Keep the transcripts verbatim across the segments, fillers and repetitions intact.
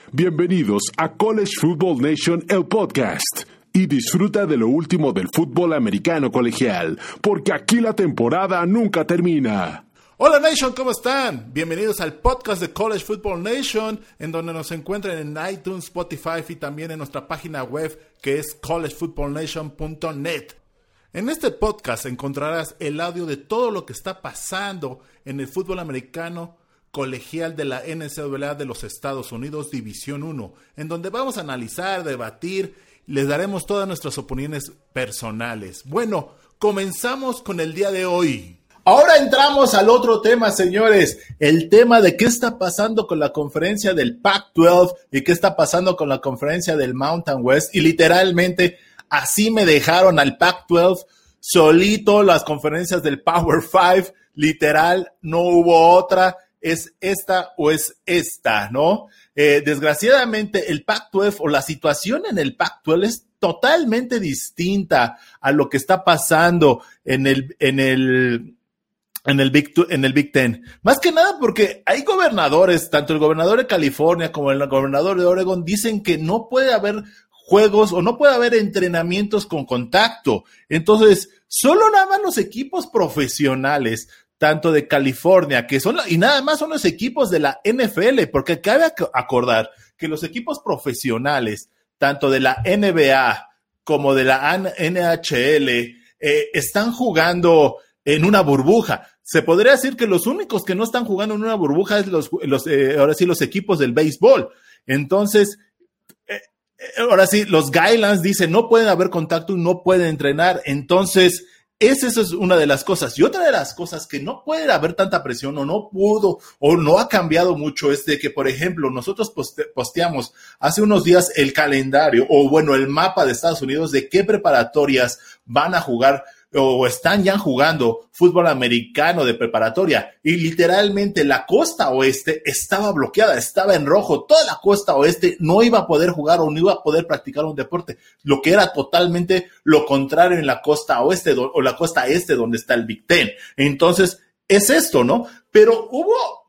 Bienvenidos a College Football Nation, el podcast. Y disfruta de lo último del fútbol americano colegial, porque aquí la temporada nunca termina. Hola Nation, ¿cómo están? Bienvenidos al podcast de College Football Nation, en donde nos encuentran en iTunes, Spotify y también en nuestra página web que es college football nation punto net. En este podcast encontrarás el audio de todo lo que está pasando en el fútbol americano colegial de la N C A A de los Estados Unidos, División uno, en donde vamos a analizar, debatir, les daremos todas nuestras opiniones personales. Bueno, comenzamos con el día de hoy. Ahora entramos al otro tema, señores, el tema de qué está pasando con la conferencia del Pac doce y qué está pasando con la conferencia del Mountain West, y literalmente así me dejaron al Pac doce solito, las conferencias del Power cinco, literal, no hubo otra. Es esta o es esta, ¿no? Eh, desgraciadamente el Pac doce o la situación en el Pac doce es totalmente distinta a lo que está pasando en el, en el, en el Big, en el Big Ten. Más que nada porque hay gobernadores, tanto el gobernador de California como el gobernador de Oregon, dicen que no puede haber juegos o no puede haber entrenamientos con contacto. Entonces, solo nada más los equipos profesionales, tanto de California, que son, y nada más son los equipos de la N F L, porque cabe acordar que los equipos profesionales, tanto de la N B A como de la N H L, eh, están jugando en una burbuja. Se podría decir que los únicos que no están jugando en una burbuja es los, los eh, ahora sí, los equipos del béisbol. Entonces, eh, ahora sí, los guidelines dicen no pueden haber contacto y no pueden entrenar. Entonces, Esa es una de las cosas. Y otra de las cosas que no puede haber tanta presión o no pudo o no ha cambiado mucho es de que, por ejemplo, nosotros poste- posteamos hace unos días el calendario o, bueno, el mapa de Estados Unidos de qué preparatorias van a jugar o están ya jugando fútbol americano de preparatoria, y literalmente la costa oeste estaba bloqueada, estaba en rojo. Toda la costa oeste no iba a poder jugar o no iba a poder practicar un deporte, lo que era totalmente lo contrario en la costa oeste do- o la costa este donde está el Big Ten. Entonces, es esto, ¿no? Pero hubo...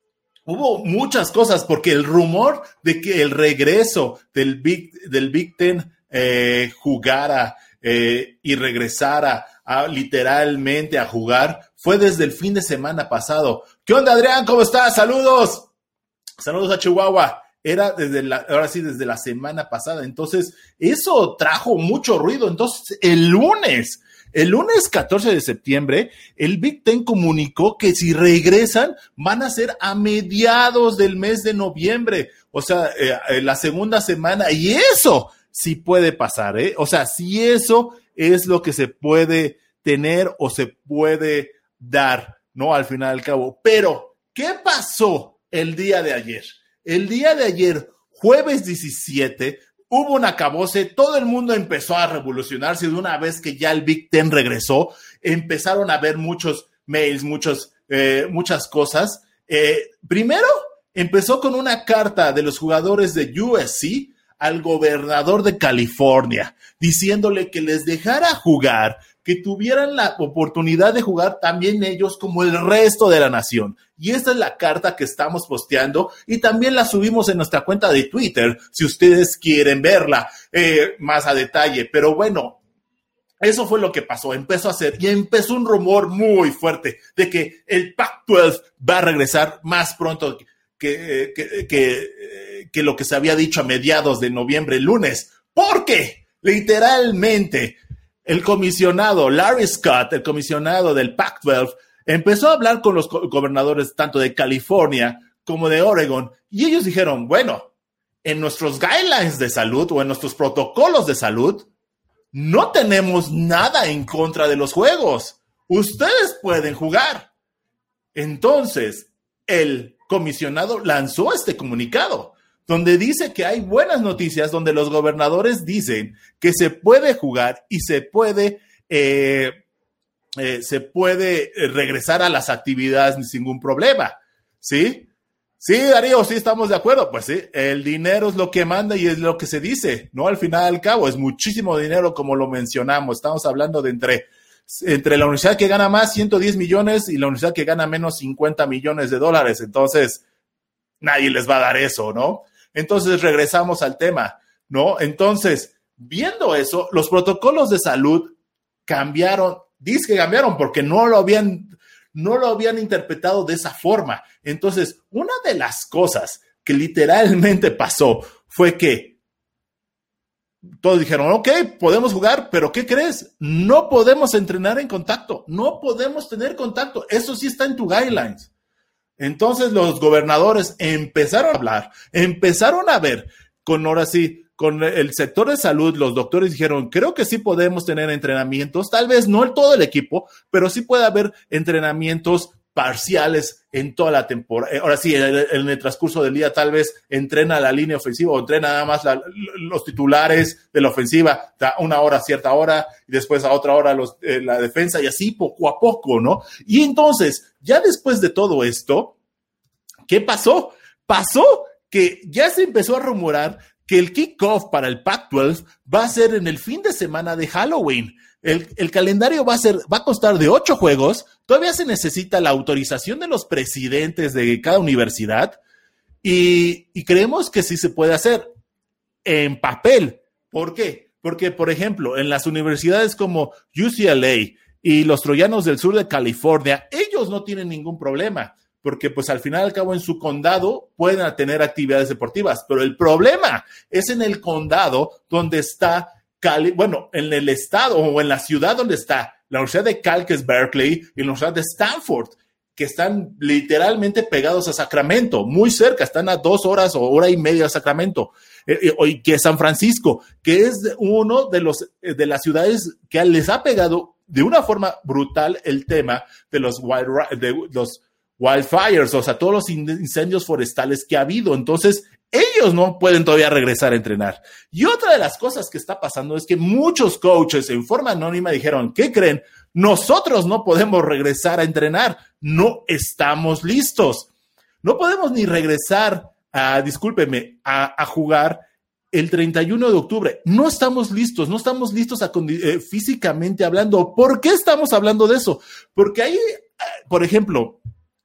Hubo muchas cosas, porque el rumor de que el regreso del Big, del Big Ten eh, jugara eh, y regresara a, literalmente a jugar fue desde el fin de semana pasado. ¿Qué onda, Adrián? ¿Cómo estás? ¡Saludos! Saludos a Chihuahua. Era desde la, ahora sí, desde la semana pasada. Entonces, eso trajo mucho ruido. Entonces, el lunes... El lunes catorce de septiembre, el Big Ten comunicó que si regresan, van a ser a mediados del mes de noviembre. O sea, eh, la segunda semana. Y eso sí puede pasar, ¿eh? O sea, si eso es lo que se puede tener o se puede dar, ¿no? Al final al cabo. Pero, ¿qué pasó el día de ayer? El día de ayer, jueves diecisiete, hubo un acabose, todo el mundo empezó a revolucionarse de una vez que ya el Big Ten regresó. Empezaron a ver muchos mails, muchos, eh, muchas cosas. Eh, primero, empezó con una carta de los jugadores de U S C al gobernador de California, diciéndole que les dejara jugar, que tuvieran la oportunidad de jugar también ellos como el resto de la nación. Y esta es la carta que estamos posteando y también la subimos en nuestra cuenta de Twitter, si ustedes quieren verla eh, más a detalle. Pero bueno, eso fue lo que pasó, empezó a hacer y empezó un rumor muy fuerte de que el Pac doce va a regresar más pronto que, que, que, que lo que se había dicho a mediados de noviembre, el lunes. Porque literalmente el comisionado Larry Scott, el comisionado del Pac doce, empezó a hablar con los gobernadores tanto de California como de Oregon, y ellos dijeron, bueno, en nuestros guidelines de salud o en nuestros protocolos de salud, no tenemos nada en contra de los juegos. Ustedes pueden jugar. Entonces, el comisionado lanzó este comunicado, donde dice que hay buenas noticias, donde los gobernadores dicen que se puede jugar y se puede, eh, eh, se puede regresar a las actividades sin ningún problema, ¿sí? Sí, Darío, sí estamos de acuerdo. Pues sí, el dinero es lo que manda y es lo que se dice, ¿no? Al final al cabo, es muchísimo dinero como lo mencionamos. Estamos hablando de entre, entre la universidad que gana más, ciento diez millones, y la universidad que gana menos, cincuenta millones de dólares. Entonces, nadie les va a dar eso, ¿no? Entonces regresamos al tema, ¿no? Entonces, viendo eso, los protocolos de salud cambiaron, dice que cambiaron porque no lo habían, no lo habían interpretado de esa forma. Entonces, una de las cosas que literalmente pasó fue que todos dijeron, ok, podemos jugar, pero ¿qué crees? No podemos entrenar en contacto, no podemos tener contacto, eso sí está en tu guidelines. Entonces los gobernadores empezaron a hablar, empezaron a ver, con ahora sí, con el sector de salud, los doctores dijeron, creo que sí podemos tener entrenamientos, tal vez no en todo el equipo, pero sí puede haber entrenamientos parciales en toda la temporada. Ahora sí, en el, en el transcurso del día tal vez entrena la línea ofensiva o entrena nada más la, los titulares de la ofensiva, da una hora a cierta hora y después a otra hora los, eh, la defensa y así poco a poco, ¿no? Y entonces, ya después de todo esto, ¿qué pasó? Pasó que ya se empezó a rumorar que el kickoff para el Pac doce va a ser en el fin de semana de Halloween. El, el calendario va a ser, va a constar de ocho juegos. Todavía se necesita la autorización de los presidentes de cada universidad y, y creemos que sí se puede hacer en papel. ¿Por qué? Porque, por ejemplo, en las universidades como U C L A y los troyanos del sur de California, ellos no tienen ningún problema, porque pues al final y al cabo en su condado pueden tener actividades deportivas, pero el problema es en el condado donde está Cali, bueno, en el estado o en la ciudad donde está la Universidad de Cal, que es Berkeley, y la Universidad de Stanford, que están literalmente pegados a Sacramento, muy cerca, están a dos horas o hora y media de Sacramento, eh, eh, que es San Francisco, que es uno de los eh, de las ciudades que les ha pegado de una forma brutal el tema de los wild, de los wildfires, o sea, todos los incendios forestales que ha habido. Entonces, ellos no pueden todavía regresar a entrenar. Y otra de las cosas que está pasando es que muchos coaches en forma anónima dijeron, ¿qué creen? Nosotros no podemos regresar a entrenar, no estamos listos. No podemos ni regresar a, discúlpeme, a, a jugar el treinta y uno de octubre. No estamos listos, no estamos listos a, eh, físicamente hablando. ¿Por qué estamos hablando de eso? Porque ahí, por ejemplo,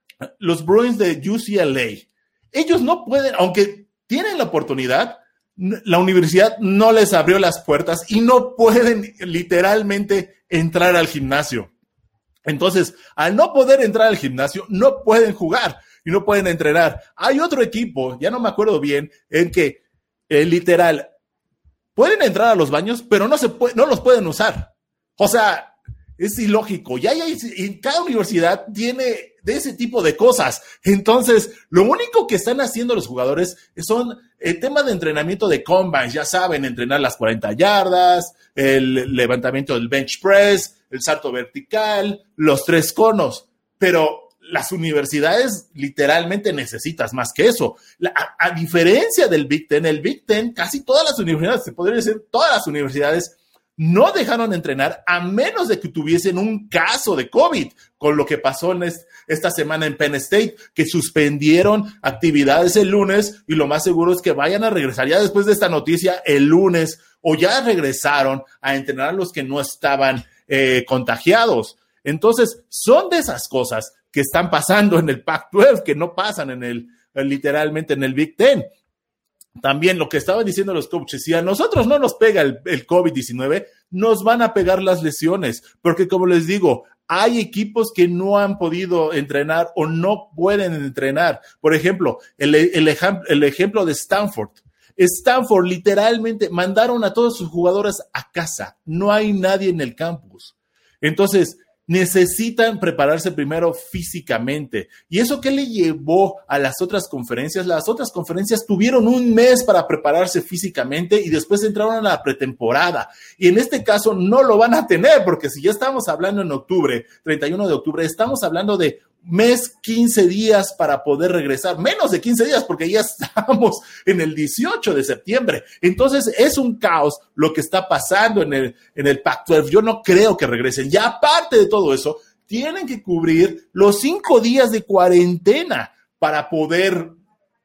los Bruins de U C L A, ellos no pueden, aunque tienen la oportunidad, la universidad no les abrió las puertas y no pueden literalmente entrar al gimnasio. Entonces, al no poder entrar al gimnasio, no pueden jugar y no pueden entrenar. Hay otro equipo, ya no me acuerdo bien, en que eh, literal pueden entrar a los baños, pero no se puede, no los pueden usar. O sea, es ilógico. Ya hay, y cada universidad tiene de ese tipo de cosas. Entonces, lo único que están haciendo los jugadores son el tema de entrenamiento de combines. Ya saben, entrenar las cuarenta yardas, el levantamiento del bench press, el salto vertical, los tres conos. Pero las universidades literalmente necesitas más que eso. La, a, a diferencia del Big Ten, el Big Ten, casi todas las universidades, se podría decir todas las universidades, no dejaron entrenar a menos de que tuviesen un caso de COVID, con lo que pasó en est- esta semana en Penn State, que suspendieron actividades el lunes y lo más seguro es que vayan a regresar ya después de esta noticia el lunes o ya regresaron a entrenar a los que no estaban eh, contagiados. Entonces, son de esas cosas que están pasando en el Pac doce, que no pasan en el, literalmente en el Big Ten. También lo que estaban diciendo los coaches, si a nosotros no nos pega el, el COVID diecinueve, nos van a pegar las lesiones, porque como les digo, hay equipos que no han podido entrenar o no pueden entrenar. Por ejemplo, el, el, ejem, el ejemplo de Stanford. Stanford literalmente mandaron a todos sus jugadores a casa. No hay nadie en el campus. Entonces, necesitan prepararse primero físicamente. ¿Y eso qué le llevó a las otras conferencias? Las otras conferencias tuvieron un mes para prepararse físicamente y después entraron a la pretemporada. Y en este caso no lo van a tener, porque si ya estamos hablando en octubre, treinta y uno de octubre, estamos hablando de mes, quince días para poder regresar, menos de quince días porque ya estamos en el dieciocho de septiembre. Entonces es un caos lo que está pasando en el, en el Pac doce. Yo no creo que regresen. Ya aparte de todo eso, tienen que cubrir los cinco días de cuarentena para poder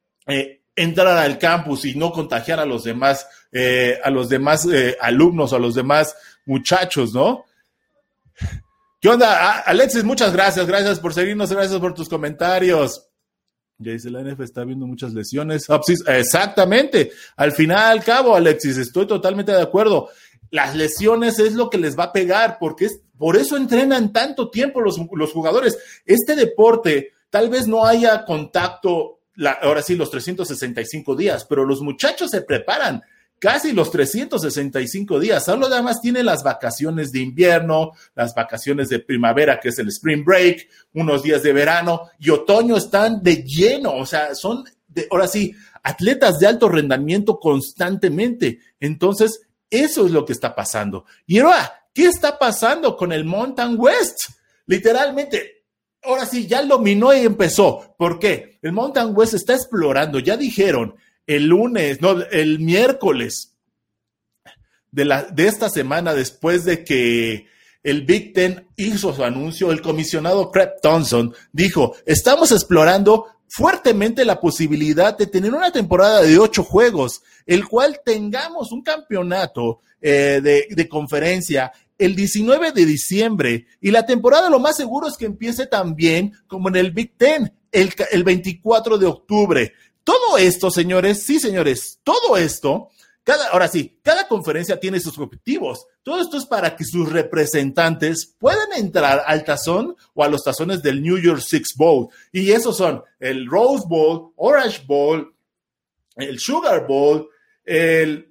eh, entrar al campus y no contagiar a los demás, eh, a los demás eh, alumnos, a los demás muchachos, ¿no? ¿Qué onda? Alexis, muchas gracias, gracias por seguirnos, gracias por tus comentarios. Ya dice, la N F L está viendo muchas lesiones. Oh, sí, exactamente. Al final, al cabo, Alexis, estoy totalmente de acuerdo. Las lesiones es lo que les va a pegar, porque es, por eso entrenan tanto tiempo los, los jugadores. Este deporte, tal vez no haya contacto, la, ahora sí, los trescientos sesenta y cinco días, pero los muchachos se preparan casi los trescientos sesenta y cinco días. Solo nada más tienen las vacaciones de invierno, las vacaciones de primavera, que es el spring break, unos días de verano, y otoño están de lleno. O sea, son, de, ahora sí, atletas de alto rendimiento constantemente. Entonces, eso es lo que está pasando. Y ahora, ¿qué está pasando con el Mountain West? Literalmente, ahora sí, ya dominó y empezó. ¿Por qué? El Mountain West está explorando. Ya dijeron el lunes, no, el miércoles de, la, de esta semana, después de que el Big Ten hizo su anuncio, el comisionado Craig Thompson dijo, estamos explorando fuertemente la posibilidad de tener una temporada de ocho juegos, el cual tengamos un campeonato eh, de, de conferencia el diecinueve de diciembre, y la temporada lo más seguro es que empiece también como en el Big Ten, el, el veinticuatro de octubre. Todo esto, señores, sí, señores, todo esto, cada, ahora sí, cada conferencia tiene sus objetivos. Todo esto es para que sus representantes puedan entrar al tazón o a los tazones del New Year's Six Bowl. Y esos son el Rose Bowl, Orange Bowl, el Sugar Bowl, el,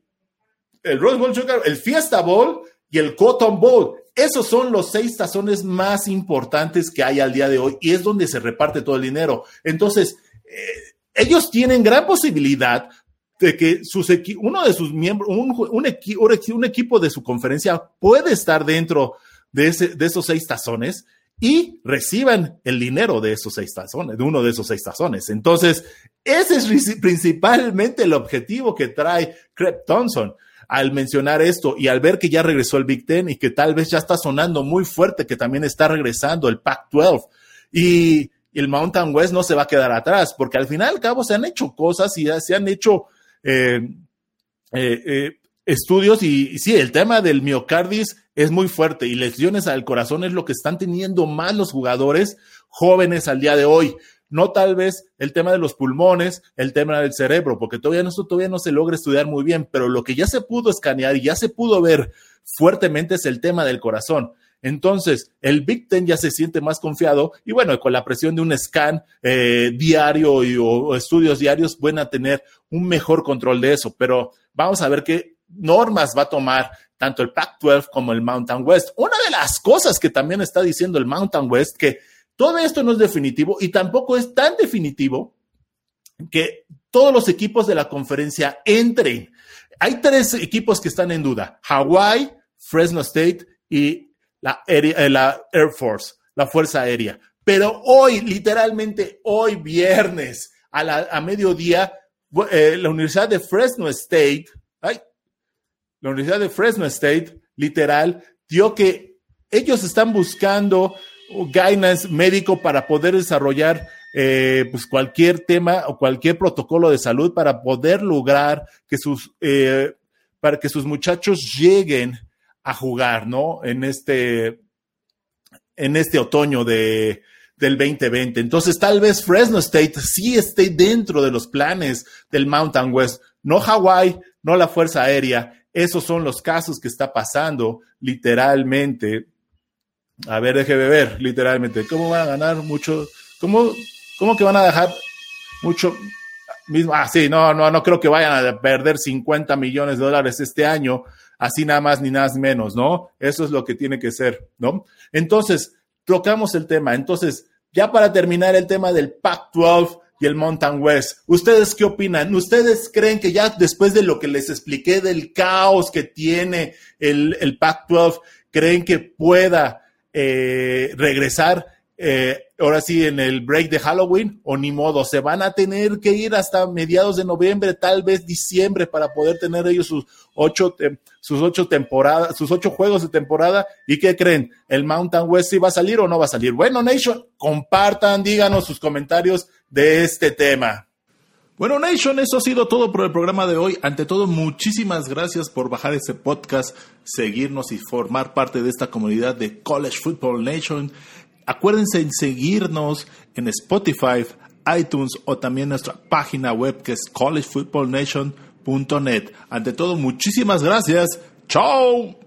el Rose Bowl, Sugar, el Fiesta Bowl y el Cotton Bowl. Esos son los seis tazones más importantes que hay al día de hoy y es donde se reparte todo el dinero. Entonces, eh, ellos tienen gran posibilidad de que sus equi- uno de sus miembros, un, un, equi- un equipo de su conferencia puede estar dentro de, ese, de esos seis tazones y reciban el dinero de esos seis tazones, de uno de esos seis tazones. Entonces, ese es principalmente el objetivo que trae Craig Thompson al mencionar esto y al ver que ya regresó el Big Ten y que tal vez ya está sonando muy fuerte que también está regresando el Pac doce. Y el Mountain West no se va a quedar atrás, porque al final al cabo se han hecho cosas y ya se han hecho eh, eh, eh, estudios y, y sí, el tema del miocardis es muy fuerte y lesiones al corazón es lo que están teniendo más los jugadores jóvenes al día de hoy. No tal vez el tema de los pulmones, el tema del cerebro, porque todavía no, todavía no se logra estudiar muy bien, pero lo que ya se pudo escanear y ya se pudo ver fuertemente es el tema del corazón. Entonces, el Big Ten ya se siente más confiado y bueno, con la presión de un scan eh, diario y, o, o estudios diarios van a tener un mejor control de eso, pero vamos a ver qué normas va a tomar tanto el Pac doce como el Mountain West. Una de las cosas que también está diciendo el Mountain West, que todo esto no es definitivo y tampoco es tan definitivo que todos los equipos de la conferencia entren. Hay tres equipos que están en duda: Hawaii, Fresno State y La, la Air Force, la Fuerza Aérea. Pero hoy, literalmente hoy viernes, a, la, a mediodía, eh, la Universidad de Fresno State, ay, la Universidad de Fresno State, literal, dio que ellos están buscando guidance médico para poder desarrollar eh, pues cualquier tema o cualquier protocolo de salud para poder lograr que sus, eh, para que sus muchachos lleguen a jugar, ¿no? En este, en este otoño de, del veinte veinte. Entonces, tal vez Fresno State sí esté dentro de los planes del Mountain West. No Hawaii, no la Fuerza Aérea. Esos son los casos que está pasando literalmente. A ver, déjeme ver, literalmente. ¿Cómo van a ganar mucho? ¿Cómo, cómo que van a dejar mucho? Mismo, ah, sí, no, no, no creo que vayan a perder cincuenta millones de dólares este año. Así nada más ni nada menos, ¿no? Eso es lo que tiene que ser, ¿no? Entonces, tocamos el tema. Entonces, ya para terminar el tema del Pac doce y el Mountain West, ¿ustedes qué opinan? ¿Ustedes creen que ya después de lo que les expliqué del caos que tiene el, el Pac doce, creen que pueda eh, regresar eh, ahora sí en el break de Halloween o ni modo? Se van a tener que ir hasta mediados de noviembre, tal vez diciembre, para poder tener ellos sus ocho, te- sus ocho temporadas, sus ocho juegos de temporada. ¿Y qué creen? ¿El Mountain West sí va a salir o no va a salir? Bueno, Nation, compartan, díganos sus comentarios de este tema. Bueno, Nation, eso ha sido todo por el programa de hoy. Ante todo, muchísimas gracias por bajar este podcast, seguirnos y formar parte de esta comunidad de College Football Nation. Acuérdense en seguirnos en Spotify, iTunes o también nuestra página web que es college football nation punto net. Ante todo, muchísimas gracias. ¡Chao!